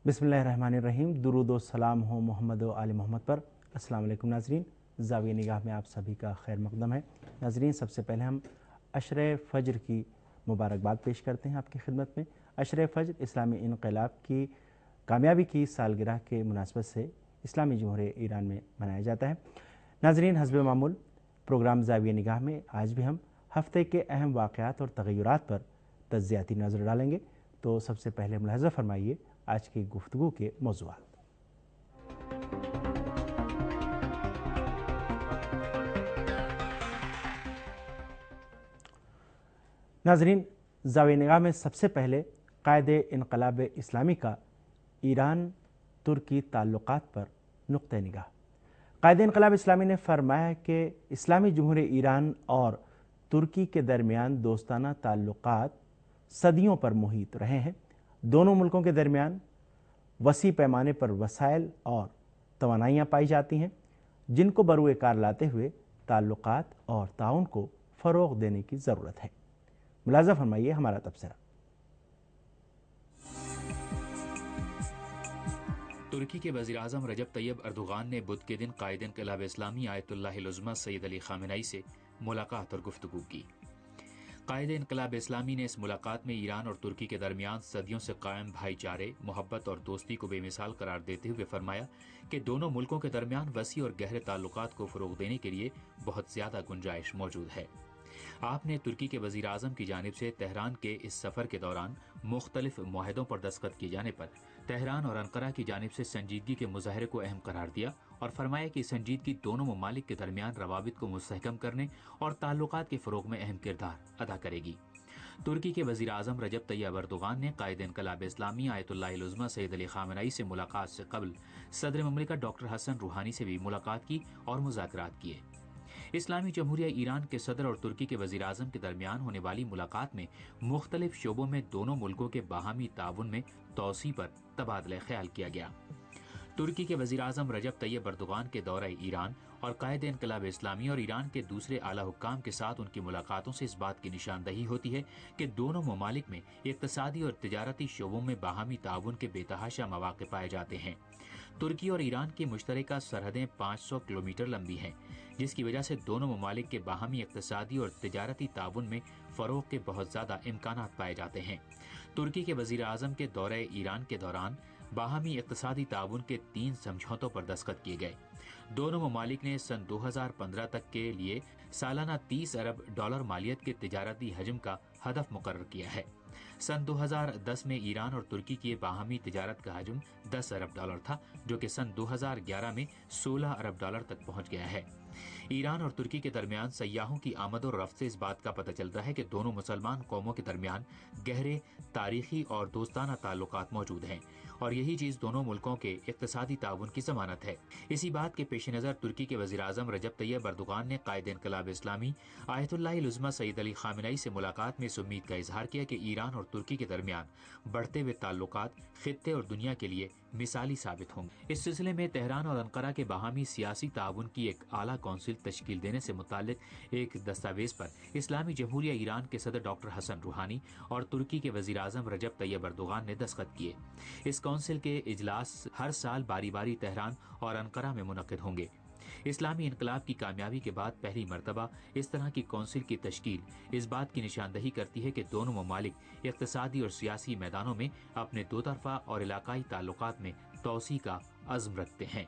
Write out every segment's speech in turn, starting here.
बिस्मिल्लाहिर्रहमानिर्रहीम। दुरूद व सलाम हो मोहम्मद व आले मोहम्मद पर। अस्सलाम वालेकुम नाज़रीन, ज़ाविया निगाह में आप सभी का खैर मक़दम है। नाज़रीन, सबसे पहले हम अशरे फ़ज्र की मुबारकबाद पेश करते हैं आपकी खिदमत में। अशरे फ़ज्र इस्लामी इनक़लाब की कामयाबी की सालगिरह के मुनासबत से इस्लामी जमहूरियत ईरान में मनाया जाता है। नाज़रीन, हस्ब मामूल प्रोग्राम ज़ाविया निगाह में आज भी हम हफ़्ते के अहम वाक़यात और तग़य्युरात पर तज़्ज़ियाती नज़र डालेंगे। तो सबसे पहले मुलाहज़ा फरमाइए आज की गुफ्तगू के मौज़ूआत। नाज़रीन, ज़ाविया निगाह में सबसे पहले क़ायदे इनक़लाब इस्लामी का ईरान तुर्की ताल्लुक़ात पर नुक़्ते निगाह। क़ायदे इनक़लाब इस्लामी ने फरमाया कि इस्लामी जमहूरियत ईरान और तुर्की के दरमियान दोस्ताना ताल्लुक़ात सदियों पर मुहित रहे हैं। दोनों मुल्कों के दरमियान वसी पैमाने पर वसाइल और तवानाइयाँ पाई जाती हैं, जिनको बरूए कार लाते हुए ताल्लुक़ात और ताउन को फ़रोग़ देने की ज़रूरत है। मुलाज़ा फरमाइए हमारा तबसरा। तुर्की के वज़ीर-ए-आज़म रजब तैयब अर्दोग़ान ने बुध के दिन क़ायद इनक़लाब इस्लामी आयतुल्लाहिल उज़्मा सैयद अली ख़ामेनेई से मुलाकात और गुफ्तगू की। क़ायद इनक़लाब इस्लामी ने इस मुलाकात में ईरान और तुर्की के दरमियान सदियों से कायम भाईचारे, मोहब्बत और दोस्ती को बेमिसाल करार देते हुए फरमाया कि दोनों मुल्कों के दरमियान वसी और गहरे ताल्लुकात को फ़रोग़ देने के लिए बहुत ज़्यादा गुंजाइश मौजूद है। आपने तुर्की के वज़ीर आज़म की जानिब से तेहरान के इस सफ़र के दौरान मुख्तलिफ मुआहदों पर दस्तखत किए जाने पर तेहरान और अंकारा की जानिब से संजीदगी के मुज़ाहरे को अहम करार दिया और फरमाया कि संजीदगी दोनों ममालिक के दरमियान रवाबित को मुस्तहकम करने और ताल्लुकात के फ़रोग़ में अहम किरदार अदा करेगी। तुर्की के वज़ीर आज़म रजब तैयब अर्दोग़ान ने क़ायद इनक़लाब इस्लामी आयतुल्लाहिल उज़्मा सैयद अली ख़ामेनेई से मुलाकात से कबल सदर ममलिकत डॉक्टर हसन रूहानी से भी मुलाकात की और मुज़ाकरात किए। इस्लामी जमहूरियत ईरान के सदर और तुर्की के वज़ीर आज़म के दरमियान होने वाली मुलाकात में मुख्तलिफ शोबों में दोनों मुल्कों के बाहमी ताउन में तोसी पर तबादला ख्याल किया गया। तुर्की के वज़ीर आज़म रजब तैयब अर्दोग़ान के दौरे ईरान और क़ायद इनक़लाब इस्लामी और ईरान के दूसरे आला हुक्काम के साथ उनकी मुलाकातों से इस बात की निशानदही होती है कि दोनों ममालिक में इक़्तिसादी और तिजारती शोबों में बाहमी ताउन के बेतहाशा मौक़े पाए जाते हैं। तुर्की और ईरान की मुश्तरका सरहदें 500 किलोमीटर लंबी हैं, जिसकी वजह से दोनों ममालिक के बाहमी इक़्तिसादी और तिजारती ताउन में फ़रोग़ के बहुत ज़्यादा इम्कानात पाए जाते हैं। तुर्की के वज़ीर आज़म के दौरे ईरान के दौरान बाहमी इक़्तिसादी ताउन के 3 समझौतों पर दस्तखत किए गए। दोनों ममालिक ने सन 2015 तक के लिए सालाना 30 अरब डॉलर मालियत के तिजारती हजम का हदफ मुकर्रर किया है। सन 2010 में ईरान और तुर्की की बाहमी तिजारत का हजम 10 अरब डॉलर था, जो कि सन 2011 में 16 अरब डॉलर तक पहुंच गया है। ईरान और तुर्की के दरमियान सयाहों की आमद और रफ्त से इस बात का पता चलता है कि दोनों मुसलमान कौमों के दरमियान गहरे तारीखी और दोस्ताना ताल्लुकात मौजूद हैं और यही चीज़ दोनों मुल्कों के इक़्तिसादी ताउन की ज़मानत है। इसी बात के पेश नज़र तुर्की के वज़ीर आज़म रजब तैयब अर्दोग़ान ने क़ायद इनक़लाब इस्लामी आयतुल्लाहिल उज़्मा सैयद अली ख़ामेनेई से मुलाकात में इस उम्मीद का इजहार किया कि ईरान और तुर्की के दरमियान बढ़ते हुए ताल्लुकात खित्ते और दुनिया के लिए मिसाली साबित होंगे। इस सिलसिले में तेहरान और अंकारा के बाहमी सियासी ताउन की एक आला कौंसिल तश्कील देने से मुताल्लिक एक दस्तावेज़ पर इस्लामी जमहूरियत ईरान के सदर डॉक्टर हसन रूहानी और तुर्की के वज़ीर आज़म रजब तैयब अर्दोग़ान ने दस्तखत किए। इस कौंसिल के इजलास हर साल बारी बारी तेहरान और अंकारा में मुनक़िद होंगे। इस्लामी इनकलाब की कामयाबी के बाद पहली मरतबा इस तरह की कौंसिल की तश्कील इस बात की निशानदही करती है कि दोनों ममालिक इक़्तिसादी और सियासी मैदानों में अपने दो तरफ़ा और इलाकाई ताल्लुकात में तोसी का अज़्म रखते हैं।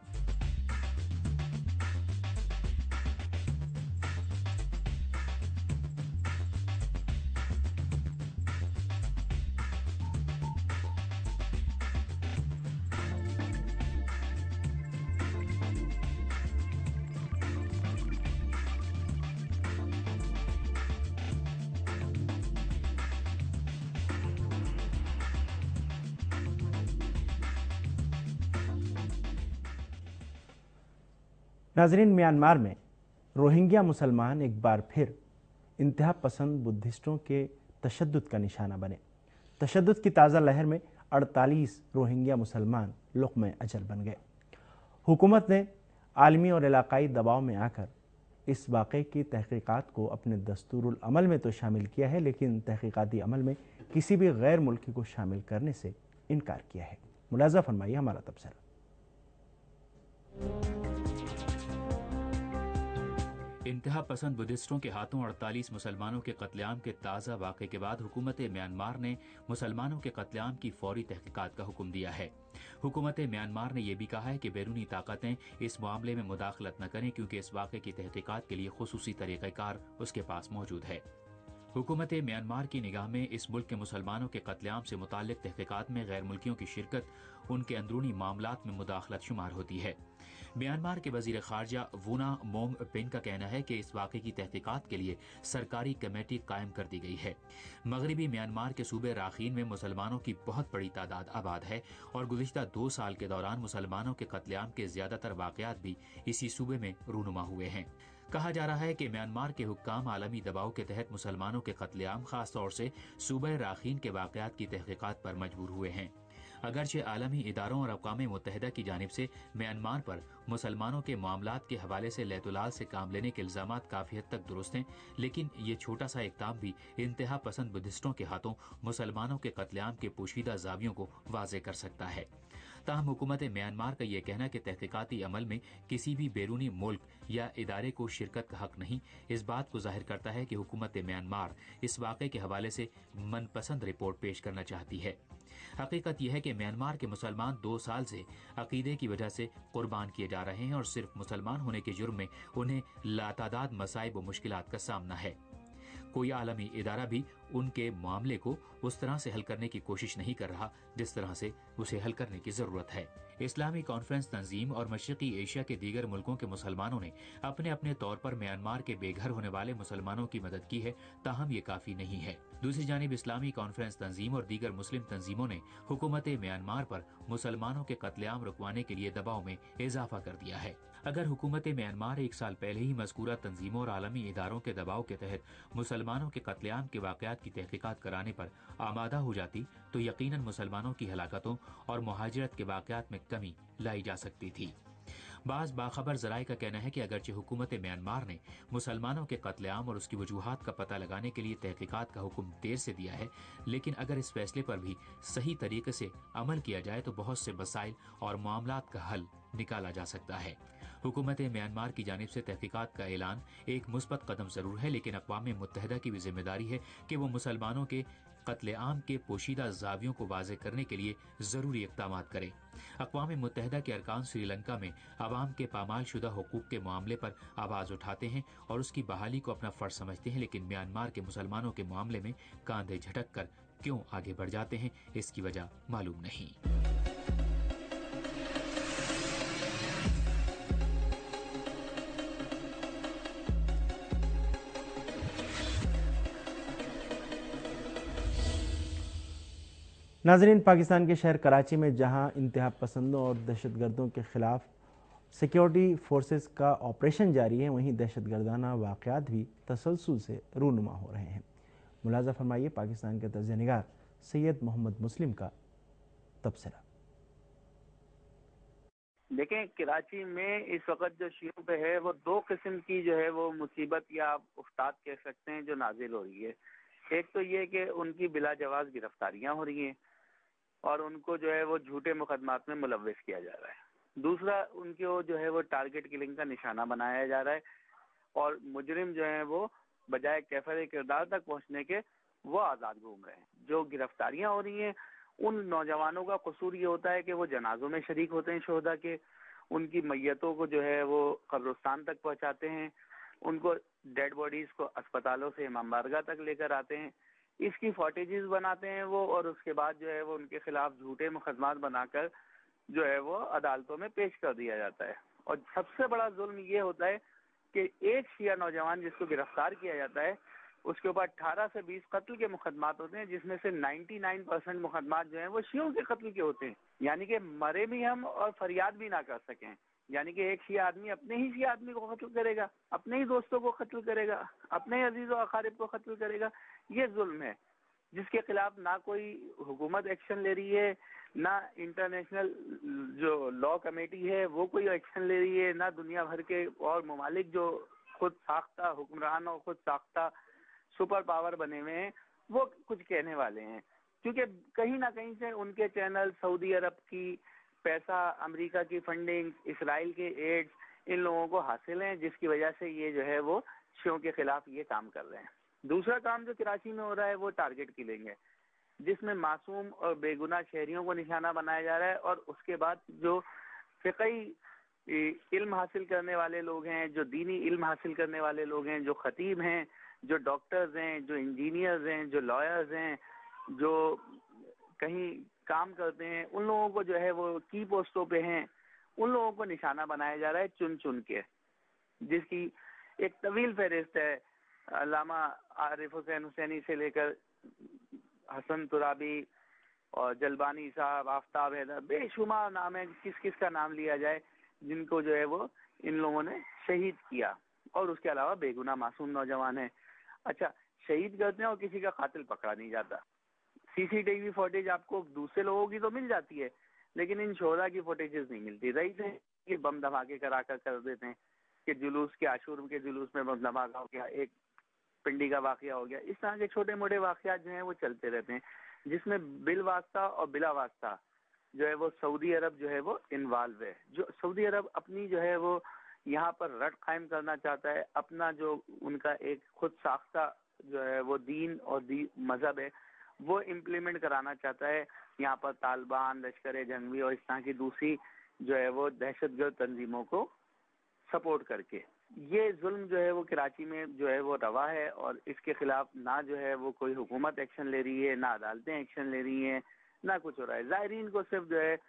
नाज़रीन, म्यांमार में रोहिंग्या मुसलमान एक बार फिर इंतहा पसंद बुद्धिस्टों के तशद्दुद का निशाना बने। तशद्दुद की ताज़ा लहर में 48 रोहिंग्या मुसलमान लुक़्मे अजल बन गए। हुकूमत ने आलमी और इलाकाई दबाव में आकर इस वाक़े की तहक़ीक़ात को अपने दस्तूरुल अमल में तो शामिल किया है, लेकिन तहक़ीक़ाती अमल में किसी भी गैर मुल्की को शामिल करने से इनकार किया है। ملاحظہ فرمائیے ہمارا تبصرہ۔ انتہا پسند بدھسٹوں کے ہاتھوں 48 مسلمانوں کے قتل عام کے تازہ واقعے کے بعد حکومت میانمار نے مسلمانوں کے قتل عام کی فوری تحقیقات کا حکم دیا ہے۔ حکومت میانمار نے یہ بھی کہا ہے کہ بیرونی طاقتیں اس معاملے میں مداخلت نہ کریں کیونکہ اس واقعے کی تحقیقات کے لیے خصوصی طریقہ کار اس کے پاس موجود ہے۔ حکومت میانمار کی نگاہ میں اس ملک کے مسلمانوں کے قتل عام سے متعلق تحقیقات میں غیر ملکیوں کی شرکت ان کے اندرونی معاملات میں مداخلت شمار ہوتی ہے۔ میانمار کے وزیر خارجہ وونا مونگ پن کا کہنا ہے کہ اس واقعے کی تحقیقات کے لیے سرکاری کمیٹی قائم کر دی گئی ہے۔ مغربی میانمار کے صوبے راخین میں مسلمانوں کی بہت بڑی تعداد آباد ہے اور گزشتہ 2 سال کے دوران مسلمانوں کے قتل عام کے زیادہ تر واقعات بھی اسی صوبے میں رونما ہوئے ہیں۔ کہا جا رہا ہے کہ میانمار کے حکام عالمی دباؤ کے تحت مسلمانوں کے قتل عام خاص طور سے صوبہ راخین کے واقعات کی تحقیقات پر مجبور ہوئے ہیں۔ اگرچہ عالمی اداروں اور اقوام متحدہ کی جانب سے میانمار پر مسلمانوں کے معاملات کے حوالے سے لیت و لال سے کام لینے کے الزامات کافی حد تک درست ہیں، لیکن یہ چھوٹا سا اقدام بھی انتہا پسند بدھسٹوں کے ہاتھوں مسلمانوں کے قتل عام کے پوشیدہ زاویوں کو واضح کر سکتا ہے۔ تاہم حکومت میانمار کا یہ کہنا کہ تحقیقاتی عمل میں کسی بھی بیرونی ملک یا ادارے کو شرکت کا حق نہیں، اس بات کو ظاہر کرتا ہے کہ حکومت میانمار اس واقعے کے حوالے سے من پسند رپورٹ پیش کرنا چاہتی ہے۔ حقیقت یہ ہے کہ میانمار کے مسلمان 2 سال سے عقیدے کی وجہ سے قربان کیے جا رہے ہیں اور صرف مسلمان ہونے کے جرم میں انہیں لاتعداد مصائب و مشکلات کا سامنا ہے۔ کوئی عالمی ادارہ بھی ان کے معاملے کو اس طرح سے حل کرنے کی کوشش نہیں کر رہا جس طرح سے اسے حل کرنے کی ضرورت ہے۔ اسلامی کانفرنس تنظیم اور مشرقی ایشیا کے دیگر ملکوں کے مسلمانوں نے اپنے اپنے طور پر میانمار کے بے گھر ہونے والے مسلمانوں کی مدد کی ہے، تاہم یہ کافی نہیں ہے۔ دوسری جانب اسلامی کانفرنس تنظیم اور دیگر مسلم تنظیموں نے حکومت میانمار پر مسلمانوں کے قتل عام رکوانے کے لیے دباؤ میں اضافہ کر دیا ہے۔ اگر حکومت میانمار 1 سال پہلے ہی مذکورہ تنظیموں اور عالمی اداروں کے دباؤ کے تحت مسلمانوں کے قتل عام کے واقعات کی تحقیقات کرانے پر آمادہ ہو جاتی تو یقیناً مسلمانوں کی ہلاکتوں اور مہاجرت کے واقعات میں کمی لائی جا سکتی تھی۔ بعض باخبر ذرائع کا کہنا ہے کہ اگرچہ حکومت میانمار نے مسلمانوں کے قتل عام اور اس کی وجوہات کا پتہ لگانے کے لیے تحقیقات کا حکم دیر سے دیا ہے، لیکن اگر اس فیصلے پر بھی صحیح طریقے سے عمل کیا جائے تو بہت سے مسائل اور معاملات کا حل نکالا جا سکتا ہے۔ حکومت میانمار کی جانب سے تحقیقات کا اعلان ایک مثبت قدم ضرور ہے، لیکن اقوام متحدہ کی بھی ذمہ داری ہے کہ وہ مسلمانوں کے قتل عام کے پوشیدہ زاویوں کو واضح کرنے کے لیے ضروری اقدامات کرے۔ اقوام متحدہ کے ارکان سری لنکا میں عوام کے پامال شدہ حقوق کے معاملے پر آواز اٹھاتے ہیں اور اس کی بحالی کو اپنا فرض سمجھتے ہیں، لیکن میانمار کے مسلمانوں کے معاملے میں کاندھے جھٹک کر کیوں آگے بڑھ جاتے ہیں، اس کی وجہ معلوم نہیں۔ ناظرین، پاکستان کے شہر کراچی میں جہاں انتہا پسندوں اور دہشت گردوں کے خلاف سیکیورٹی فورسز کا آپریشن جاری ہے، وہیں دہشت گردانہ واقعات بھی تسلسل سے رونما ہو رہے ہیں۔ ملاحظہ فرمائیے پاکستان کے تجزیہ نگار سید محمد مسلم کا تبصرہ۔ دیکھیں، کراچی میں اس وقت جو شیعوں پہ ہے وہ 2 قسم کی جو ہے وہ مصیبت یا آپ افتاد کہہ سکتے ہیں جو نازل ہو رہی ہے۔ ایک تو یہ کہ ان کی بلا جواز گرفتاریاں ہو رہی ہیں اور ان کو جو ہے وہ جھوٹے مقدمات میں ملوث کیا جا رہا ہے۔ دوسرا، ان کو جو ہے وہ ٹارگٹ کلنگ کا نشانہ بنایا جا رہا ہے اور مجرم جو ہیں وہ بجائے کیفر کردار تک پہنچنے کے وہ آزاد گھوم رہے ہیں۔ جو گرفتاریاں ہو رہی ہیں ان نوجوانوں کا قصور یہ ہوتا ہے کہ وہ جنازوں میں شریک ہوتے ہیں شہداء کے، ان کی میتوں کو جو ہے وہ قبرستان تک پہنچاتے ہیں، ان کو ڈیڈ باڈیز کو اسپتالوں سے امام بارگاہ تک لے کر آتے ہیں، اس کی فوٹیجز بناتے ہیں وہ، اور اس کے بعد جو ہے وہ ان کے خلاف جھوٹے مقدمات بنا کر جو ہے وہ عدالتوں میں پیش کر دیا جاتا ہے۔ اور سب سے بڑا ظلم یہ ہوتا ہے کہ ایک شیعہ نوجوان جس کو گرفتار کیا جاتا ہے اس کے اوپر 18 سے 20 قتل کے مقدمات ہوتے ہیں، جس میں سے 99% مقدمات جو ہیں وہ شیعوں کے قتل کے ہوتے ہیں، یعنی کہ مرے بھی ہم اور فریاد بھی نہ کر سکیں۔ یعنی کہ ایک شیعہ آدمی اپنے ہی شیعہ آدمی کو قتل کرے گا، اپنے ہی دوستوں کو قتل کرے گا، اپنے ہی عزیز و اقارب کو قتل کرے گا۔ یہ ظلم ہے جس کے خلاف نہ کوئی حکومت ایکشن لے رہی ہے، نہ انٹرنیشنل جو لا کمیٹی ہے وہ کوئی ایکشن لے رہی ہے، نہ دنیا بھر کے اور ممالک جو خود ساختہ حکمران اور خود ساختہ سپر پاور بنے ہوئے ہیں وہ کچھ کہنے والے ہیں۔ کیونکہ کہیں نہ کہیں سے ان کے چینل، سعودی عرب کی پیسہ، امریکہ کی فنڈنگ، اسرائیل کے ایڈ ان لوگوں کو حاصل ہیں، جس کی وجہ سے یہ جو ہے وہ شیعوں کے خلاف یہ کام کر رہے ہیں۔ دوسرا کام جو کراچی میں ہو رہا ہے وہ ٹارگٹ کلنگ ہے، جس میں معصوم اور بے گناہ شہریوں کو نشانہ بنایا جا رہا ہے، اور اس کے بعد جو فقہی علم حاصل کرنے والے لوگ ہیں، جو دینی علم حاصل کرنے والے لوگ ہیں، جو خطیب ہیں، جو ڈاکٹرز ہیں، جو انجینئرز ہیں، جو لائرز ہیں، جو کہیں کام کرتے ہیں، ان لوگوں کو جو ہے وہ کی پوسٹوں پہ ہیں، ان لوگوں کو نشانہ بنایا جا رہا ہے چن چن کے، جس کی ایک طویل فہرست ہے، علامہ عارف حسین حسینی سے لے کر حسن ترابی اور جلبانی صاحب، آفتاب حیدر، بے شمار نام ہے، کس کس کا نام لیا جائے جن کو جو ہے وہ ان لوگوں نے شہید کیا، اور اس کے علاوہ بے گناہ معصوم نوجوان ہیں۔ اچھا، شہید کرتے ہیں اور کسی کا قاتل پکڑا نہیں جاتا۔ سی سی ٹی وی فوٹیج آپ کو دوسرے لوگوں کی تو مل جاتی ہے، لیکن ان شہداء کی فوٹیجز نہیں ملتی۔ رہی تھے کہ بم دھماکے کرا کر دیتے ہیں کہ جلوس کے عاشور کے جلوس میں بم دھماکہ ہو گیا، ایک پنڈی کا واقعہ ہو گیا، اس طرح کے چھوٹے موٹے واقعات جو ہیں وہ چلتے رہتے ہیں، جس میں بالواسطہ اور بلا واسطہ جو ہے وہ سعودی عرب جو ہے وہ انوالو ہے۔ جو سعودی عرب اپنی جو ہے وہ یہاں پر رٹ قائم کرنا چاہتا ہے، اپنا جو ان کا ایک خود ساختہ جو ہے وہ دین اور مذہب ہے وہ امپلیمنٹ کرانا چاہتا ہے یہاں پر، طالبان، لشکر جنگی اور اس طرح کی دوسری جو ہے وہ دہشت گرد تنظیموں کو سپورٹ کر کے۔ یہ ظلم جو ہے وہ کراچی میں جو ہے وہ روا ہے، اور اس کے خلاف نہ جو ہے وہ کوئی حکومت ایکشن لے رہی ہے، نہ عدالتیں ایکشن لے رہی ہیں، نہ کچھ ہو رہا ہے۔ زائرین کو صرف جو ہے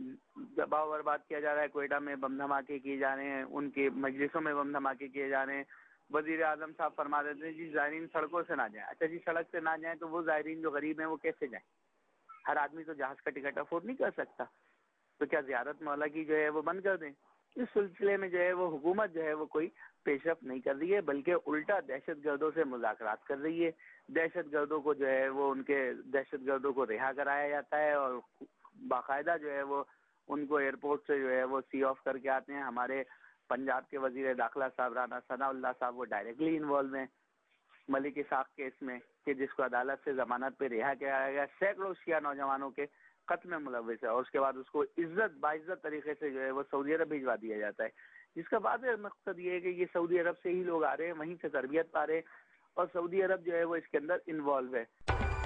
دباؤ برباد کیا جا رہا ہے، کوئٹہ میں بم دھماکے کیے جا رہے ہیں، ان کے مجلسوں میں بم دھماکے کیے جا رہے ہیں۔ وزیر اعظم صاحب فرما دیتے ہیں جی زائرین سڑکوں سے نہ جائیں۔ اچھا جی، سڑک سے نہ جائیں تو وہ زائرین جو غریب ہیں وہ کیسے جائیں؟ ہر آدمی تو جہاز کا ٹکٹ افورڈ نہیں کر سکتا، تو کیا زیارت مولا کی جو ہے وہ بند کر دیں؟ اس سلسلے میں جو ہے وہ حکومت جو ہے وہ کوئی پیش رفت نہیں کر رہی ہے، بلکہ الٹا دہشت گردوں سے مذاکرات کر رہی ہے۔ دہشت گردوں کو جو ہے وہ ان کے دہشت گردوں کو رہا کرایا جاتا ہے، اور باقاعدہ جو ہے وہ ان کو ایئرپورٹ سے جو ہے وہ سی آف کر کے آتے ہیں۔ ہمارے پنجاب کے وزیر داخلہ صاحب رانا ثناء اللہ صاحب وہ ڈائریکٹلی انوالو ہیں ملک اسحاق کیس میں، کہ جس کو عدالت سے ضمانت پہ رہا کیا گیا، سینکڑوں شیعہ نوجوانوں کے قتل میں ملوث ہے، اور اس کے بعد اس کو عزت باعزت طریقے سے جو ہے وہ سعودی عرب بھجوا دیا جاتا ہے، جس کا بعد مقصد یہ ہے کہ یہ سعودی عرب سے ہی لوگ آ رہے ہیں، وہیں سے تربیت پا رہے ہیں، اور سعودی عرب جو ہے وہ اس کے اندر انوالو ہے۔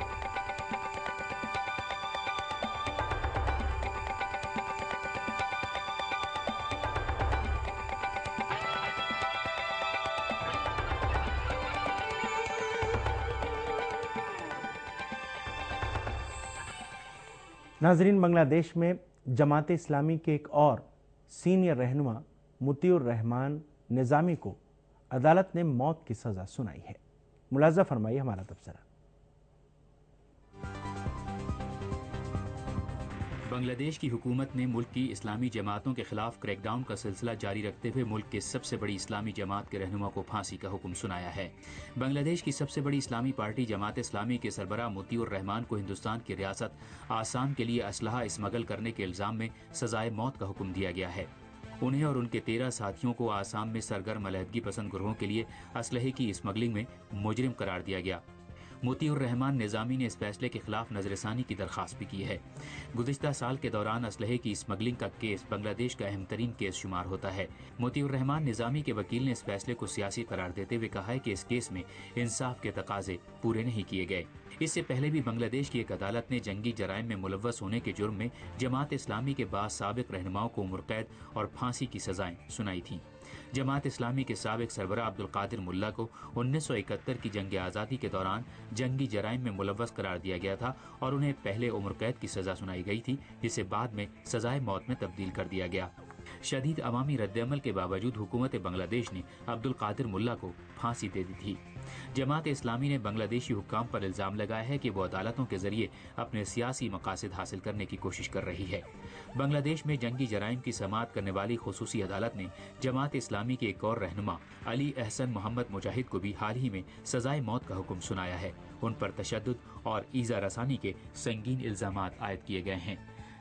ناظرین، بنگلہ دیش میں جماعت اسلامی کے ایک اور سینئر رہنما مطیع الرحمان نظامی کو عدالت نے موت کی سزا سنائی ہے۔ ملاحظہ فرمائیے ہمارا تبصرہ۔ بنگلہ دیش کی حکومت نے ملک کی اسلامی جماعتوں کے خلاف کریک ڈاؤن کا سلسلہ جاری رکھتے ہوئے ملک کے سب سے بڑی اسلامی جماعت کے رہنما کو پھانسی کا حکم سنایا ہے۔ بنگلہ دیش کی سب سے بڑی اسلامی پارٹی جماعت اسلامی کے سربراہ مطیع الرحمان کو ہندوستان کی ریاست آسام کے لیے اسلحہ اسمگل کرنے کے الزام میں سزائے موت کا حکم دیا گیا ہے۔ انہیں اور ان کے 13 ساتھیوں کو آسام میں سرگرم علیحدگی پسند گروہوں کے لیے اسلحے کی اسمگلنگ میں مجرم قرار دیا گیا۔ مطیع الرحمان نظامی نے اس فیصلے کے خلاف نظر ثانی کی درخواست بھی کی ہے۔ گزشتہ سال کے دوران اسلحے کی اسمگلنگ کا کیس بنگلہ دیش کا اہم ترین کیس شمار ہوتا ہے۔ مطیع الرحمان نظامی کے وکیل نے اس فیصلے کو سیاسی قرار دیتے ہوئے کہا ہے کہ اس کیس میں انصاف کے تقاضے پورے نہیں کیے گئے۔ اس سے پہلے بھی بنگلہ دیش کی ایک عدالت نے جنگی جرائم میں ملوث ہونے کے جرم میں جماعت اسلامی کے بعض سابق رہنماؤں کو عمر قید اور پھانسی کی سزائیں سنائی تھیں۔ جماعت اسلامی کے سابق سربراہ عبدالقادر ملا کو 1971 کی جنگ آزادی کے دوران جنگی جرائم میں ملوث قرار دیا گیا تھا اور انہیں پہلے عمر قید کی سزا سنائی گئی تھی، جسے بعد میں سزائے موت میں تبدیل کر دیا گیا۔ شدید عوامی رد عمل کے باوجود حکومت بنگلہ دیش نے عبدالقادر ملا کو پھانسی دے دی تھی۔ جماعت اسلامی نے بنگلہ دیشی حکام پر الزام لگایا ہے کہ وہ عدالتوں کے ذریعے اپنے سیاسی مقاصد حاصل کرنے کی کوشش کر رہی ہے۔ بنگلہ دیش میں جنگی جرائم کی سماعت کرنے والی خصوصی عدالت نے جماعت اسلامی کے ایک اور رہنما علی احسن محمد مجاہد کو بھی حال ہی میں سزائے موت کا حکم سنایا ہے۔ ان پر تشدد اور ایذا رسانی کے سنگین الزامات عائد کیے گئے ہیں۔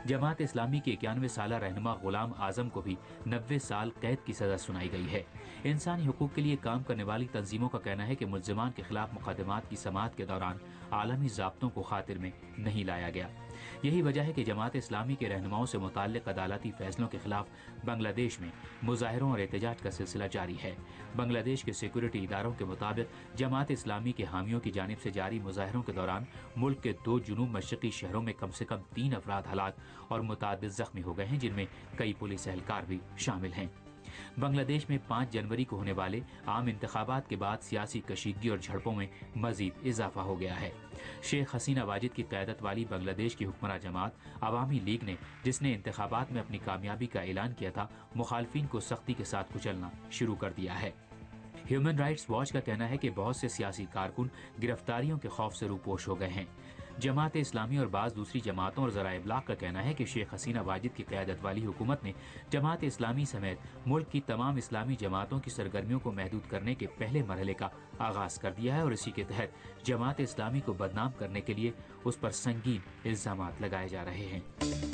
जमात इस्लामी के 91 साला रहनुमा गुलाम आजम को भी 90 साल कैद की सजा सुनाई गई है। इंसानी हुकूक के लिए काम करने वाली तंजीमों का कहना है कि मुल्जिमान के खिलाफ मुकदमात की समाअत के दौरान आलमी ज़ाब्तों को खातिर में नहीं लाया गया। यही वजह है कि जमात इस्लामी के रहनुमाओं से मुताल्लिक़ अदालती फैसलों के खिलाफ बांग्लादेश में मुजाहिरों और एहतजाज का सिलसिला जारी है। बांग्लादेश के सिक्योरिटी इदारों के मुताबिक जमात इस्लामी के हामियों की जानिब से जारी मुजाहिरों के दौरान मुल्क के 2 जुनूब मशरक़ी शहरों में कम से कम 3 अफराद हलाक और मुतअद्दिद ज़ख्मी हो गए हैं, जिनमें कई पुलिस एहलकार भी शामिल हैं। बांग्लादेश में 5 जनवरी को होने वाले आम इंतखाबात के बाद सियासी कशीदगी और झड़पों में मजीद इजाफा हो गया है। शेख हसीना वाजिद की क़यादत वाली बांग्लादेश की हुक्मरान जमात अवामी लीग ने, जिसने इंतखाबात में अपनी कामयाबी का ऐलान किया था, मुखालफिन को सख्ती के साथ कुचलना शुरू कर दिया है। ह्यूमन राइट्स वॉच का कहना है कि बहुत से सियासी कारकुन गिरफ्तारियों के खौफ से रूपोश हो गए हैं। जमात इस्लामी और बाज़ दूसरी जमातों और ज़राए इब्लाग का कहना है कि शेख हसीना वाजिद की क़यादत वाली हुकूमत ने जमात इस्लामी समेत मुल्क की तमाम इस्लामी जमातों की सरगर्मियों को महदूद करने के पहले मरहले का आगाज़ कर दिया है और इसी के तहत जमात इस्लामी को बदनाम करने के लिए उस पर संगीन इल्ज़ामात लगाए जा रहे हैं।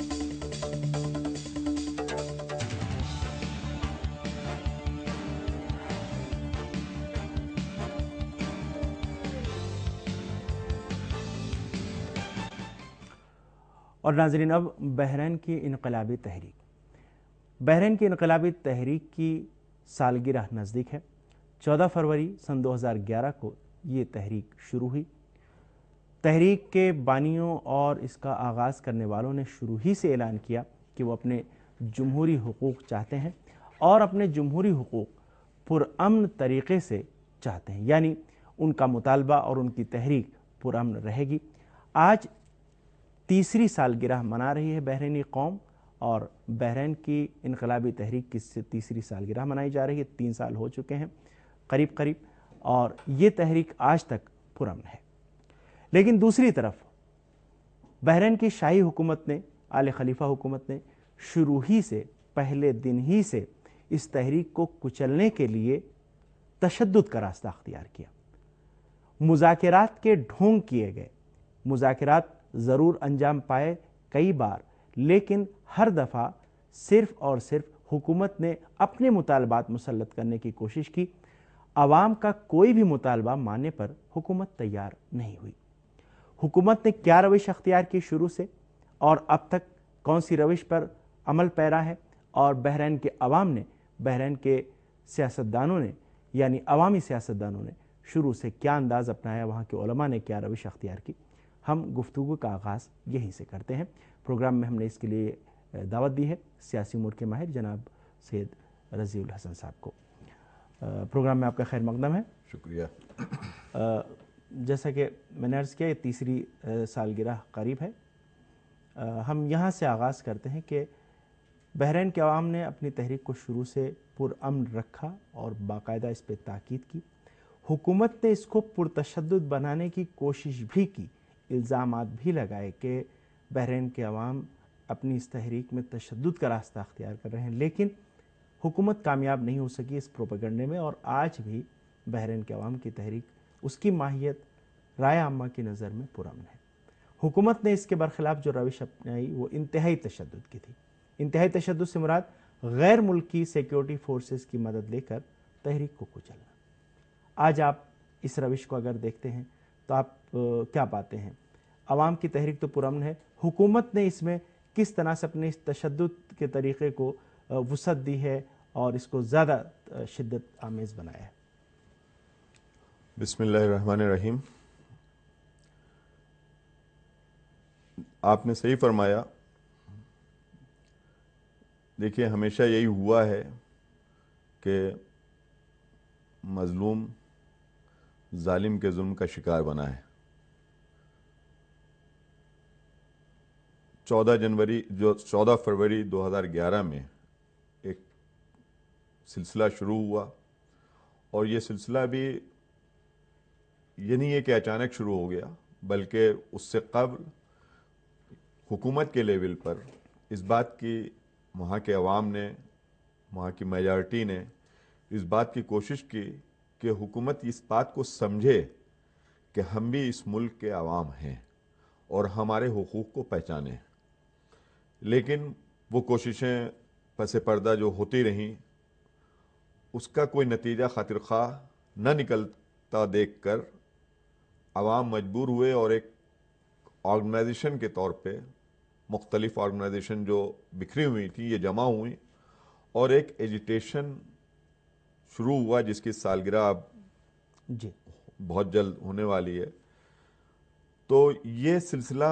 और नाज़रीन, अब बहरीन की इनकलाबी तहरीक। बहरीन की इनकलाबी तहरीक की सालगिरह नज़दीक है। 14 फरवरी सन 2011 को ये तहरीक शुरू हुई। तहरीक के बानियों और इसका आगाज़ करने वालों ने शुरू ही से ऐलान किया कि वो अपने जमहूरी हुकूक चाहते हैं और अपने जमहूरी हुकूक पुरअमन तरीक़े से चाहते हैं, यानी उनका मुतालबा और उनकी तहरीक पुरअमन रहेगी। आज तीसरी सालगिरह मना रही है बहरीनी कौम और बहरीन की इनकलाबी तहरीक की तीसरी सालगिरह मनाई जा रही है। 3 साल हो चुके हैं करीब करीब, और ये तहरीक आज तक पुरअमन है। लेकिन दूसरी तरफ बहरीन की शाही हुकूमत ने, आले खलीफा हुकूमत ने शुरू ही से, पहले दिन ही से इस तहरीक को कुचलने के लिए तशद्दुद का रास्ता अख्तियार किया। मुज़ाकिरात के ढोंग किए गए, मुज़ाकिरात ज़रूर अंजाम पाए कई बार, लेकिन हर दफ़ा सिर्फ़ और सिर्फ हुकूमत ने अपने मुतालबात मुसल्लत करने की कोशिश की। आवाम का कोई भी मुतालबा मानने पर हुकूमत तैयार नहीं हुई। हुकूमत ने क्या रविश अख्तियार की शुरू से और अब तक कौन सी रविश पर अमल पैरा है, और बहरीन के अवाम ने, बहरीन के सियासतदानों ने, यानी अवामी सियासतदानों ने शुरू से क्या अंदाज़ अपनाया, वहाँ के उलमा ने क्या रविश अख्तियार की, हम गुफ्तगू का आगाज़ यहीं से करते हैं। प्रोग्राम में हमने इसके लिए दावत दी है सियासी उमूर के माहिर जनाब सैयद रज़ीउल हसन साहब को। प्रोग्राम में आपका खैर मकदम है। शुक्रिया। जैसा कि मैंने अर्ज़ किया, ये तीसरी सालगिरह करीब है। हम यहाँ से आगाज़ करते हैं कि बहरीन के अवाम ने अपनी तहरीक को शुरू से पुरअमन रखा और बाकायदा इस पर ताकीद की। हुकूमत ने इसको पुरतशद्दुद बनाने की कोशिश भी की, इल्ज़ामात भी लगाए कि बहरीन के अवाम अपनी इस तहरीक में तशद्दुद का रास्ता अख्तियार कर रहे हैं, लेकिन हुकूमत कामयाब नहीं हो सकी इस प्रोपेगेंडे में। और आज भी बहरीन के अवाम की तहरीक, उसकी माहियत राय आम्मा की नज़र में पुरअमन है। हुकूमत ने इसके बरखिलाफ़ जो रविश अपनाई वो इंतहाई तशद्दुद की थी। इंतहाई तशद्दुद से मुराद गैर मुल्की सिक्योरिटी फोर्सेस की मदद लेकर तहरीक को कुचलना। आज आप इस रविश को अगर देखते हैं तो आप क्या पाते हैं? अवाम की तहरीक तो पुरअमन है, हुकूमत ने इसमें किस तरह से अपने इस तशद्दुद के तरीक़े को वुसअत दी है और इसको ज़्यादा शिद्दत आमेज़ बनाया है। बिस्मिल्लाहिर्रहमानिर्रहीम। आपने सही फरमाया। देखिए, हमेशा यही हुआ है कि मज़लूम जालिम के जुल्म का शिकार बना है। 14 फरवरी 2011 में एक सिलसिला शुरू हुआ, और ये सिलसिला भी ये नहीं है कि अचानक शुरू हो गया, बल्कि उससे कबल हुकूमत के लेवल पर इस बात की वहाँ के अवाम ने, वहाँ की मेजॉरिटी ने इस बात की कोशिश की कि हुकूमत इस बात को समझे कि हम भी इस मुल्क के अवाम हैं और हमारे हुकूक को पहचानें। لیکن وہ کوششیں پس پردہ جو ہوتی رہیں اس کا کوئی نتیجہ خاطر خواہ نہ نکلتا دیکھ کر عوام مجبور ہوئے اور ایک آرگنائزیشن کے طور پہ مختلف آرگنائزیشن جو بکھری ہوئی تھی یہ جمع ہوئی اور ایک ایجیٹیشن شروع ہوا جس کی سالگرہ اب جی بہت جلد ہونے والی ہے. تو یہ سلسلہ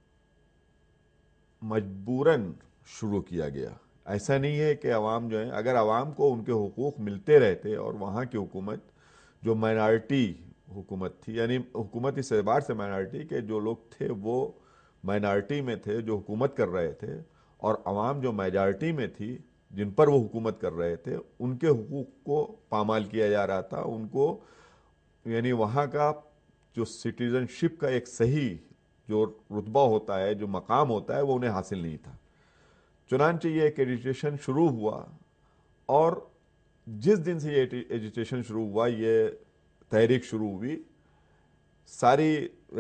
مجبوراً شروع کیا گیا. ایسا نہیں ہے کہ عوام جو ہیں، اگر عوام کو ان کے حقوق ملتے رہتے اور وہاں کی حکومت جو مائنارٹی حکومت تھی، یعنی حکومت اس اعتبار سے مائنارٹی کہ جو لوگ تھے وہ مائنارٹی میں تھے جو حکومت کر رہے تھے، اور عوام جو میجارٹی میں تھی جن پر وہ حکومت کر رہے تھے ان کے حقوق کو پامال کیا جا رہا تھا. ان کو یعنی وہاں کا جو سٹیزن شپ کا ایک صحیح جو رتبہ ہوتا ہے، جو مقام ہوتا ہے، وہ انہیں حاصل نہیں تھا. چنانچہ یہ ایک ایجیٹیشن شروع ہوا، اور جس دن سے یہ ایجیٹیشن شروع ہوا، یہ تحریک شروع ہوئی، ساری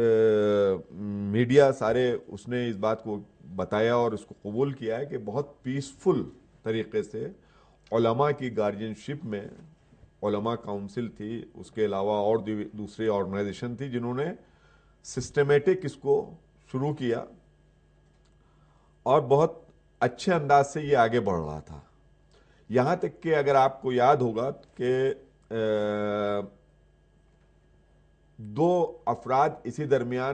میڈیا سارے اس نے اس بات کو بتایا اور اس کو قبول کیا ہے کہ بہت پیسفل طریقے سے علماء کی گارجین شپ میں علماء کاؤنسل تھی، اس کے علاوہ اور دوسری آرگنائزیشن تھی جنہوں نے سسٹمیٹک اس کو شروع کیا، اور بہت اچھے انداز سے یہ آگے بڑھ رہا تھا. یہاں تک کہ اگر آپ کو یاد ہوگا کہ دو افراد اسی درمیان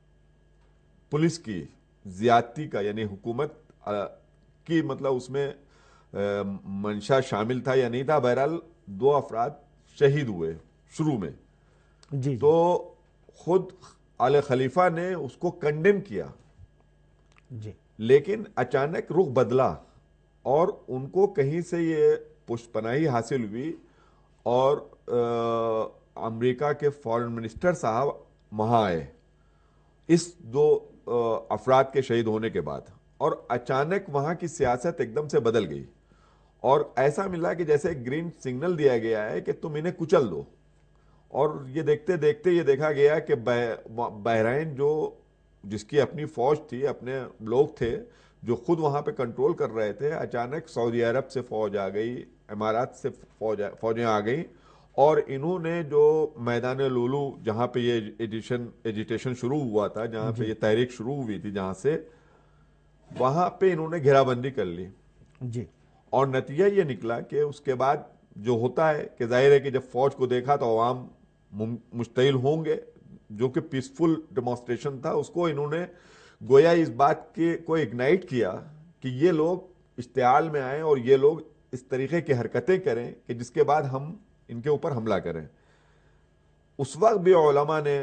پولیس کی زیادتی کا، یعنی حکومت کی مطلب اس میں منشا شامل تھا یا نہیں تھا، بہرحال دو افراد شہید ہوئے شروع میں. جی تو خود آل خلیفہ نے اس کو کنڈیم کیا، جی لیکن اچانک رخ بدلا اور ان کو کہیں سے یہ پشت پناہی حاصل ہوئی، اور امریکہ کے فارن منسٹر صاحب وہاں آئے اس دو افراد کے شہید ہونے کے بعد، اور اچانک وہاں کی سیاست ایک دم سے بدل گئی، اور ایسا ملا کہ جیسے گرین سگنل دیا گیا ہے کہ تم انہیں کچل دو. اور یہ دیکھتے دیکھتے یہ دیکھا گیا کہ بحرین جو جس کی اپنی فوج تھی، اپنے لوگ تھے جو خود وہاں پہ کنٹرول کر رہے تھے، اچانک سعودی عرب سے فوج آ گئی، امارات سے فوجیں آ گئیں، اور انہوں نے جو میدان لولو جہاں پہ یہ ایجیٹیشن شروع ہوا تھا، جہاں پہ یہ تحریک شروع ہوئی تھی، جہاں سے وہاں پہ انہوں نے گھیرا بندی کر لی. جی اور نتیجہ یہ نکلا کہ اس کے بعد جو ہوتا ہے کہ ظاہر ہے کہ جب فوج کو دیکھا تو عوام مشتعل ہوں گے، جو کہ پیسفل ڈیمانسٹریشن تھا، اس کو انہوں نے گویا اس بات کو اگنائٹ کیا کہ یہ لوگ اشتعال میں آئیں اور یہ لوگ اس طریقے کی حرکتیں کریں کہ جس کے بعد ہم ان کے اوپر حملہ کریں. اس وقت بھی علماء نے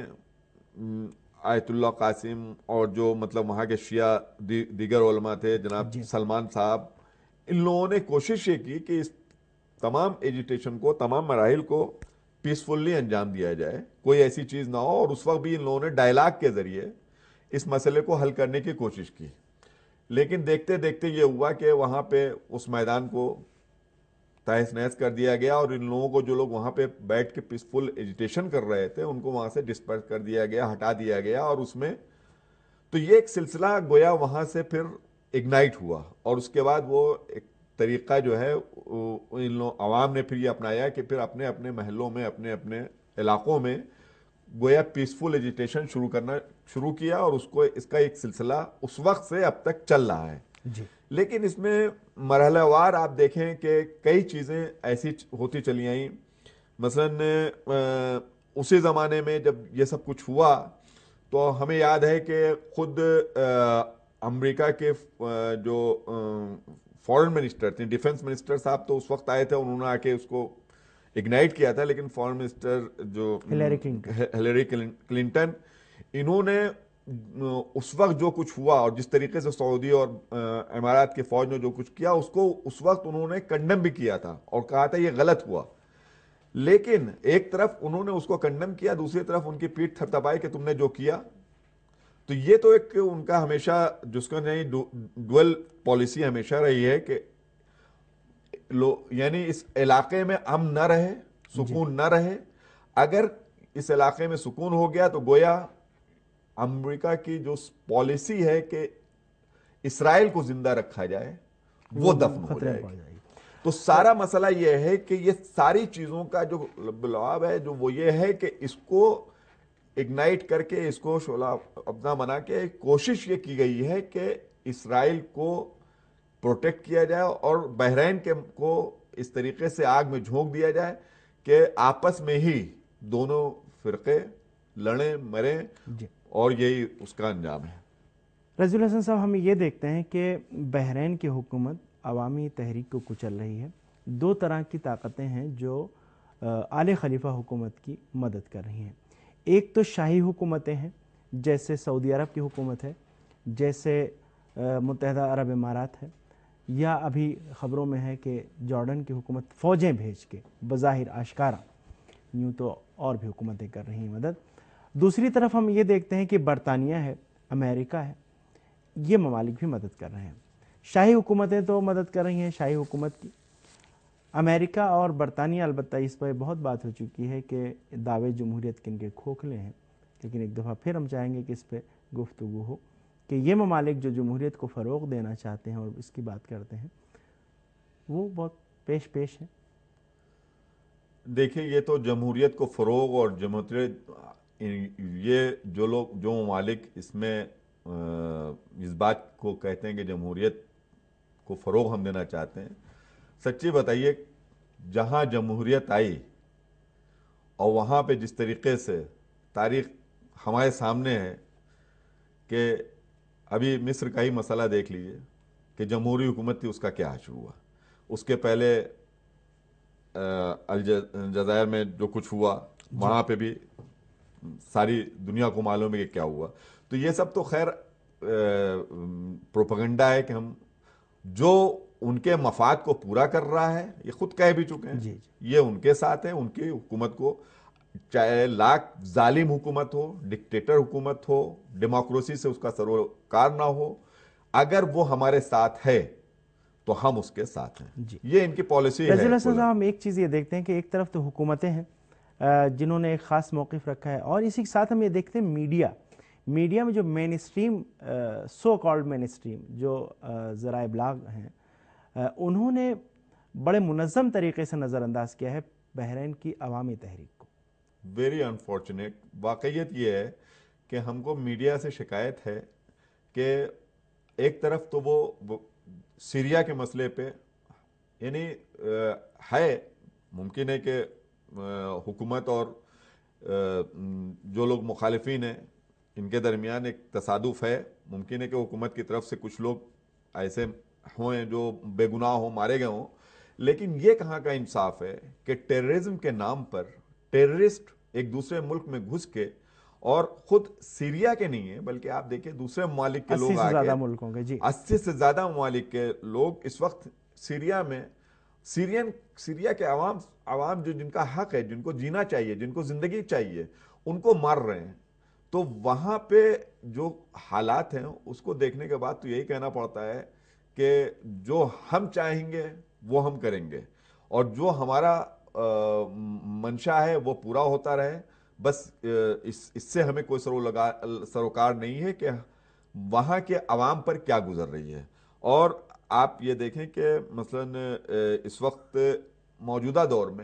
آیت اللہ قاسم اور جو مطلب وہاں کے شیعہ دیگر علماء تھے، جناب سلمان صاحب، ان لوگوں نے کوشش یہ کی کہ اس تمام ایجیٹیشن کو، تمام مراحل کو پیسفلی انجام دیا جائے، کوئی ایسی چیز نہ ہو. اور اس وقت بھی ان لوگوں نے ڈائلاگ کے ذریعے اس مسئلے کو حل کرنے کی کوشش کی. لیکن دیکھتے دیکھتے یہ ہوا کہ وہاں پہ اس میدان کو تہس نہس کر دیا گیا، اور ان لوگوں کو جو لوگ وہاں پہ بیٹھ کے پیسفل ایجیٹیشن کر رہے تھے ان کو وہاں سے ڈسپرس کر دیا گیا، ہٹا دیا گیا. اور اس میں تو یہ ایک سلسلہ گویا وہاں سے پھر اگنائٹ ہوا، اور اس کے بعد وہ ایک طریقہ جو ہے ان لوگ عوام نے پھر یہ اپنایا کہ پھر اپنے اپنے محلوں میں، اپنے اپنے علاقوں میں گویا پیسفل ایجیٹیشن شروع کیا، اور اس کا ایک سلسلہ اس وقت سے اب تک چل رہا ہے. جی لیکن اس میں مرحلہ وار آپ دیکھیں کہ کئی چیزیں ایسی ہوتی چلی آئیں. مثلا اسی زمانے میں جب یہ سب کچھ ہوا تو ہمیں یاد ہے کہ خود امریکہ کے جو فارن منسٹر تھے، ڈیفنس منسٹر صاحب، تو اس وقت آئے تھے، انہوں نے آ کے اس کو اگنائٹ کیا تھا. لیکن فارن منسٹر جو ہلیری کلنٹن، انہوں نے اس وقت جو کچھ ہوا اور جس طریقے سے سعودی اور امارات کی فوج نے جو کچھ کیا، اس کو اس وقت انہوں نے کنڈم بھی کیا تھا اور کہا تھا یہ غلط ہوا. لیکن ایک طرف انہوں نے اس کو کنڈم کیا، دوسری طرف ان کی پیٹھ تھپتھپائی کہ تم نے جو کیا. تو یہ تو ایک ان کا ہمیشہ جس کو نہیں ڈوئل پالیسی ہمیشہ رہی ہے کہ یعنی اس علاقے میں امن نہ رہے، سکون نہ رہے. اگر اس علاقے میں سکون ہو گیا تو گویا امریکہ کی جو پالیسی ہے کہ اسرائیل کو زندہ رکھا جائے وہ دفن ہو خطرے میں جائے پڑ گی. جائے گی. تو سارا مسئلہ یہ ہے کہ یہ ساری چیزوں کا جو لعاب ہے جو وہ یہ ہے کہ اس کو اگنائٹ کر کے اس کو شعلہ اپنا بنا کے کوشش یہ کی گئی ہے کہ اسرائیل کو پروٹیکٹ کیا جائے اور بحرین کو اس طریقے سے آگ میں جھونک دیا جائے کہ آپس میں ہی دونوں فرقے لڑیں مریں جی اور یہی اس کا انجام ہے. رضی الحسن صاحب، ہم یہ دیکھتے ہیں کہ بحرین کی حکومت عوامی تحریک کو کچل رہی ہے. دو طرح کی طاقتیں ہیں جو آل خلیفہ حکومت کی مدد کر رہی ہیں. ایک تو شاہی حکومتیں ہیں جیسے سعودی عرب کی حکومت ہے، جیسے متحدہ عرب امارات ہے، یا ابھی خبروں میں ہے کہ جارڈن کی حکومت فوجیں بھیج کے بظاہر آشکارا یوں تو اور بھی حکومتیں کر رہی ہیں مدد. دوسری طرف ہم یہ دیکھتے ہیں کہ برطانیہ ہے، امریکہ ہے، یہ ممالک بھی مدد کر رہے ہیں. شاہی حکومتیں تو مدد کر رہی ہیں شاہی حکومت کی. امریکہ اور برطانیہ البتہ اس پر بہت بات ہو چکی ہے کہ دعوے جمہوریت کے ان کے کھوکھلے ہیں، لیکن ایک دفعہ پھر ہم چاہیں گے کہ اس پہ گفتگو ہو کہ یہ ممالک جو جمہوریت کو فروغ دینا چاہتے ہیں اور اس کی بات کرتے ہیں وہ بہت پیش ہیں. دیکھیں، یہ تو جمہوریت کو فروغ اور جمہوریت، یہ جو ممالک اس میں اس بات کو کہتے ہیں کہ جمہوریت کو فروغ ہم دینا چاہتے ہیں، سچی بتائیے جہاں جمہوریت آئی اور وہاں پہ جس طریقے سے تاریخ ہمارے سامنے ہے کہ ابھی مصر کا ہی مسئلہ دیکھ لیجئے کہ جمہوری حکومت تھی، اس کا کیا حشر ہوا. اس کے پہلے الجزائر میں جو کچھ ہوا وہاں پہ بھی ساری دنیا کو معلوم ہے کہ کیا ہوا. تو یہ سب تو خیر پروپیگنڈا ہے کہ ہم جو ان کے مفاد کو پورا کر رہا ہے، یہ خود کہہ بھی چکے ہیں، یہ ان کے ساتھ ہے. ان کی حکومت کو چاہے لاکھ ظالم حکومت ہو، ڈکٹیٹر حکومت ہو، ڈیموکریسی سے اس کا سروکار نہ ہو، اگر وہ ہمارے ساتھ ہے تو ہم اس کے ساتھ ہیں. یہ ان کی پالیسی ہے. رضی اللہ صاحب، ہم ایک چیز یہ دیکھتے ہیں کہ ایک طرف تو حکومتیں ہیں جنہوں نے ایک خاص موقف رکھا ہے، اور اسی کے ساتھ ہم یہ دیکھتے ہیں میڈیا میں جو mainstream so called mainstream جو ذرائع ابلاغ ہیں، انہوں نے بڑے منظم طریقے سے نظر انداز کیا ہے بحرین کی عوامی تحریک کو. Very unfortunate. واقعیت یہ ہے کہ ہم کو میڈیا سے شکایت ہے کہ ایک طرف تو وہ سیریا کے مسئلے پہ یعنی ہے، ممکن ہے کہ حکومت اور جو لوگ مخالفین ہیں ان کے درمیان ایک تصادف ہے. ممکن ہے کہ حکومت کی طرف سے کچھ لوگ ایسے ہوئے جو بے گناہ ہوں، مارے گئے ہوں، لیکن یہ کہاں کا انصاف ہے کہ ٹیررزم کے نام پر ٹیررسٹ ایک دوسرے ملک میں گھس کے، اور خود سیریا کے نہیں ہیں بلکہ آپ دیکھیں دوسرے ممالک کے لوگ 80 سے زیادہ ملکوں کے 80 سے زیادہ ممالک کے لوگ اس وقت سیریا میں، سیریا کے عوام جو جن کا حق ہے، جن کو جینا چاہیے، جن کو زندگی چاہیے، ان کو مار رہے ہیں. تو وہاں پہ جو حالات ہیں اس کو دیکھنے کے بعد تو یہی کہنا پڑتا ہے کہ جو ہم چاہیں گے وہ ہم کریں گے، اور جو ہمارا منشا ہے وہ پورا ہوتا رہے. بس اس سے ہمیں کوئی سروکار نہیں ہے کہ وہاں کے عوام پر کیا گزر رہی ہے. اور آپ یہ دیکھیں کہ مثلا اس وقت موجودہ دور میں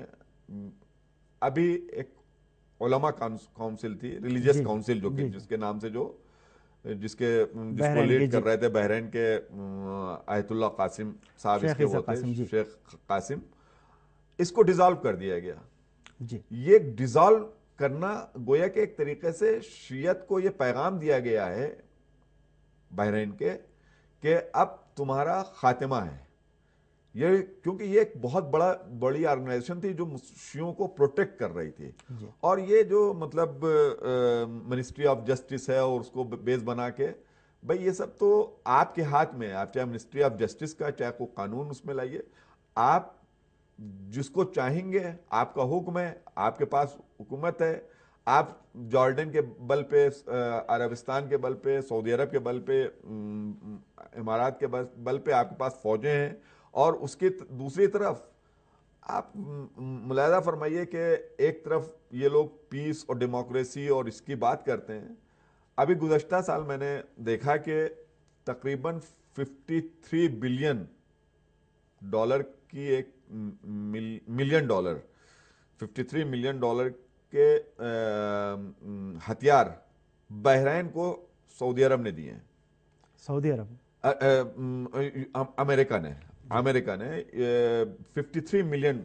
ابھی ایک علماء کونسل تھی، ریلیجیس کونسل، جو کہ جس کے نام سے جس کو لیڈ کر رہے تھے بحرین کے آیت اللہ قاسم صاحب، اس کے وہ تھے شیخ قاسم. اس کو ڈیزالو کر دیا گیا. یہ ڈیزالو کرنا گویا کہ ایک طریقے سے شیعت کو یہ پیغام دیا گیا ہے بحرین کے کہ اب تمہارا خاتمہ ہے. یہ کیونکہ یہ ایک بہت بڑی آرگنائزیشن تھی جو شیعوں کو پروٹیکٹ کر رہی تھی، اور یہ جو مطلب منسٹری آف جسٹس ہے اور اس کو بیس بنا کے، بھئی یہ سب تو آپ کے ہاتھ میں ہے. آپ چاہے منسٹری آف جسٹس کا چاہے کوئی قانون اس میں لائیے، آپ جس کو چاہیں گے، آپ کا حکم ہے، آپ کے پاس حکومت ہے. آپ جارڈن کے بل پہ، عربستان کے بل پہ، سعودی عرب کے بل پہ، امارات کے بل پہ آپ کے پاس فوجیں ہیں. اور اس کی دوسری طرف آپ ملاحظہ فرمائیے کہ ایک طرف یہ لوگ پیس اور ڈیموکریسی اور اس کی بات کرتے ہیں. ابھی گزشتہ سال میں نے دیکھا کہ تقریباً 53 बिलियन डॉलर की एक मिलियन डॉलर 53 मिलियन डॉलर के हथियार बहरीन को सऊदी अरब ने दिए हैं। सऊदी अरब अमेरिका ने 53 मिलियन।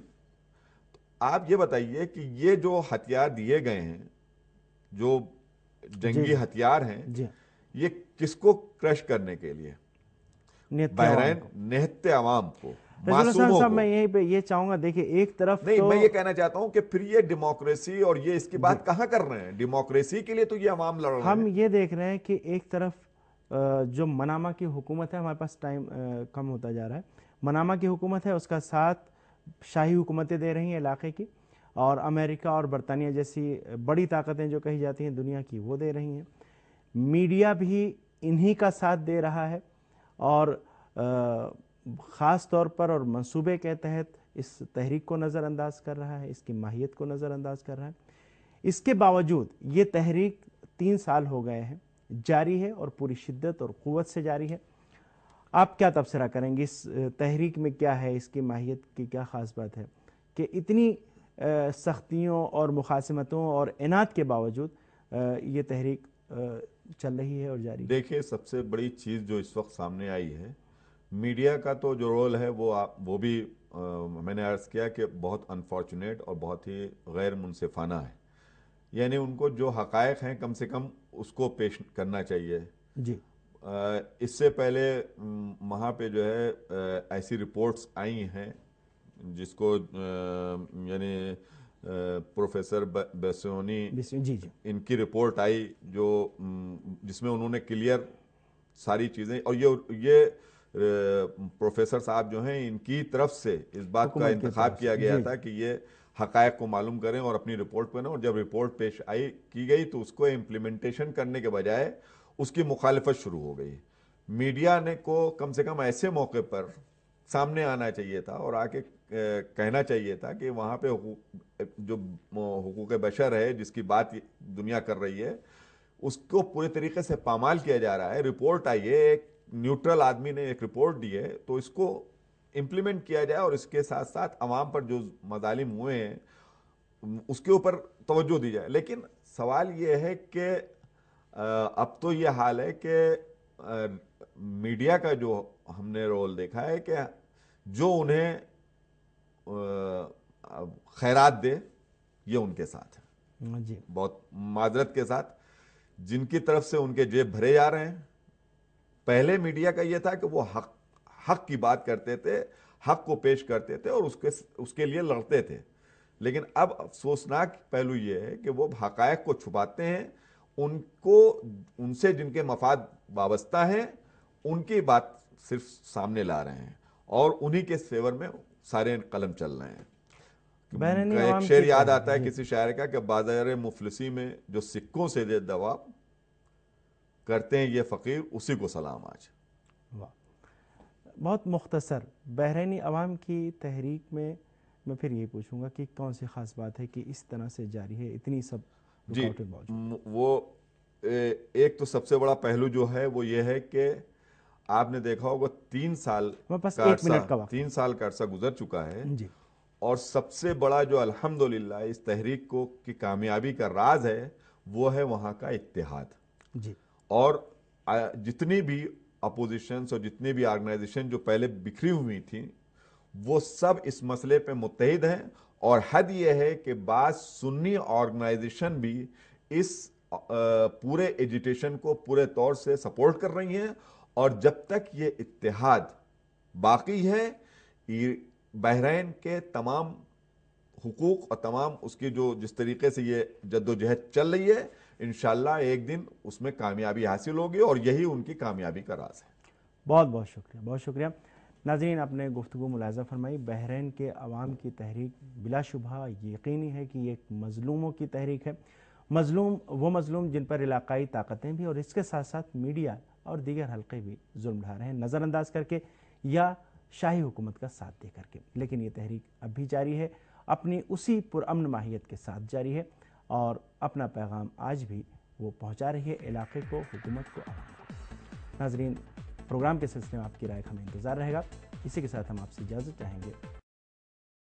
आप ये बताइए कि ये जो हथियार दिए गए हैं, जो जंगी हथियार हैं, जी ये किसको क्रश करने के लिए? बहरीन निहत्ते अवाम को, मासूमों साहब को। मैं यहीं पे ये चाहूंगा, देखिए एक तरफ नहीं, तो मैं ये कहना चाहता हूं कि फिर ये डेमोक्रेसी और ये इसकी बात कहां कर रहे हैं? डेमोक्रेसी के लिए तो ये अवाम लड़ रहे हैं। हम ये देख रहे हैं कि एक तरफ जो मनामा की हुकूमत है, हमारे पास टाइम कम होता जा रहा है, मनामा की हुकूमत है, उसका साथ शाही हुकूमतें दे रही हैं इलाके की, और अमेरिका और बरतानिया जैसी बड़ी ताकतें जो कही जाती हैं दुनिया की, वो दे रही हैं। मीडिया भी इन्हीं का साथ दे रहा है और ख़ास तौर पर और मंसूबे के तहत इस तहरीक को नज़रअंदाज कर रहा है, इसकी माहियत को नज़रअंदाज कर रहा है। इसके बावजूद ये तहरीक 3 साल हो गए हैं, जारी है और पूरी शिद्दत और क़ुव्वत से जारी है। आप क्या तबसरा करेंगे इस तहरीक में? क्या है इसकी माहियत की, क्या ख़ास बात है कि इतनी सख्तियों और मुखासमतों और इनात के बावजूद ये तहरीक चल रही है और जारी है? देखिए, सबसे बड़ी चीज़ जो इस वक्त सामने आई है, मीडिया का तो जो रोल है वो भी मैंने अर्ज़ किया कि बहुत अनफॉर्चुनेट और बहुत ही गैर मुनसिफाना है। यानी उनको जो हक़ाइक़ हैं कम से कम उसको पेश करना चाहिए जी। इससे पहले वहाँ पे जो है ऐसी रिपोर्ट्स आई हैं जिसको यानी प्रोफेसर बेसोनी जी इनकी रिपोर्ट आई जो जिसमें उन्होंने क्लियर सारी चीज़ें, और ये प्रोफेसर साहब जो हैं इनकी तरफ से इस बात का इंतखाब किया गया था कि ये हक़ाइक़ को मालूम करें और अपनी रिपोर्ट करें, और जब रिपोर्ट पेश की गई तो उसको इम्प्लीमेंटेशन करने के बजाय उसकी मुखालिफत शुरू हो गई। मीडिया ने को कम से कम ऐसे मौके पर सामने आना चाहिए था और आके कहना चाहिए था कि वहाँ पे जो हुकूक बशर है जिसकी बात दुनिया कर रही है उसको पूरे तरीके से पामाल किया जा रहा है। रिपोर्ट आई है, एक न्यूट्रल आदमी ने एक रिपोर्ट दी है, तो इसको इम्प्लीमेंट किया जाए और इसके साथ साथ अवाम पर जो मजालिम हुए हैं उसके ऊपर तवज्जो दी जाए। लेकिन सवाल ये है कि अब तो ये हाल है कि मीडिया का जो हमने रोल देखा है कि जो उन्हें खैरात दे ये उनके साथ है, जी। बहुत माजरत के साथ, जिनकी तरफ से उनके जेब भरे जा रहे हैं। पहले मीडिया का ये था कि वो हक की बात करते थे, हक को पेश करते थे और उसके लिए लड़ते थे। लेकिन अब अफसोसनाक पहलू ये है कि वो हक़ाइक़ को छुपाते हैं, उनसे जिनके मफाद वाबस्ता हैं उनकी बात सिर्फ सामने ला रहे हैं और उन्हीं के फेवर में सारे कलम चल रहे हैं। एक शेर याद आता है किसी शायर का कि बाज़ार मुफलिसी में जो सिक्कों से दे दवाब करते हैं ये फ़कीर उसी को सलाम आज। वाह, बहुत मुख्तसर। बहरीनी अवाम की तहरीक में मैं फिर ये पूछूंगा कि कौन सी ख़ास बात है कि इस तरह से जारी है, इतनी सब जी। वो एक तो सबसे बड़ा पहलू जो है वो ये है कि आपने देखा होगा 3 साल का अरसा गुजर चुका है जी। और सबसे बड़ा जो अल्हम्दुलिल्लाह इस तहरीक को की कामयाबी का राज है वो है वहाँ का इत्तेहाद जी। और जितनी भी अपोजिशंस और जितनी भी ऑर्गेनाइजेशन जो पहले बिखरी हुई थी वो सब इस मसले पे मुत्तहिद हैं। और हद ये है कि बाज़ सुन्नी ऑर्गेनाइजेशन भी इस पूरे एजिटेशन को पूरे तौर से सपोर्ट कर रही हैं और जब तक ये इत्तेहाद बाकी है बहरीन के तमाम हुकूक और तमाम उसकी जो जिस तरीके से ये जद्दोजहद चल रही है इंशाअल्लाह एक दिन उसमें कामयाबी हासिल होगी और यही उनकी कामयाबी का राज है। बहुत बहुत शुक्रिया, बहुत शुक्रिया। नाज़रीन, आपने गुफ्तगू मुलाज़ा फरमाई। बहरीन के अवाम की तहरीक बिलाशुबहा यकीनी है कि ये एक मज़लूमों की तहरीक है। मज़लूम वो मज़लूम जिन पर इलाकाई ताकतें भी और इसके साथ साथ मीडिया और दीगर हल्के भी जुल्म ढा रहे हैं, नज़रअंदाज करके या शाही हुकूमत का साथ दे करके। लेकिन ये तहरीक अब भी जारी है, अपनी उसी पुरअमन माहियत के साथ जारी है और अपना पैगाम आज भी वो पहुँचा रही है इलाके को, हुकूमत को, अवाम को। नाज़रीन, پروگرام کے سلسلے میں آپ کی رائے کا ہمیں انتظار رہے گا۔ اسی کے ساتھ ہم آپ سے اجازت چاہیں گے۔